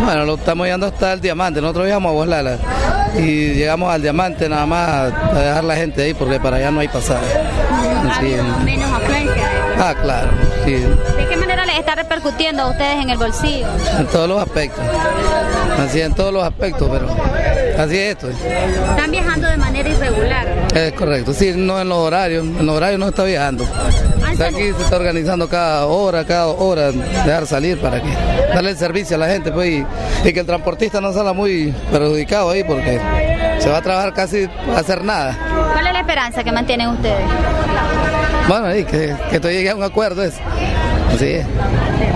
Bueno, lo estamos llegando hasta el Diamante, nosotros viajamos a Guaslala y llegamos al Diamante nada más a dejar la gente ahí porque para allá no hay pasaje. ¿Ha habido menos afluencia? Claro, sí. ¿De qué manera les está repercutiendo a ustedes en el bolsillo? En todos los aspectos, así en todos los aspectos, pero así es esto. ¿Están viajando de manera irregular? Es correcto, sí, no en los horarios no está viajando. Aquí se está organizando cada hora, dejar salir para que darle el servicio a la gente, pues, y que el transportista no salga muy perjudicado ahí porque se va a trabajar casi a hacer nada. ¿Cuál es la esperanza que mantienen ustedes? Bueno, que esto llegue a un acuerdo, así es.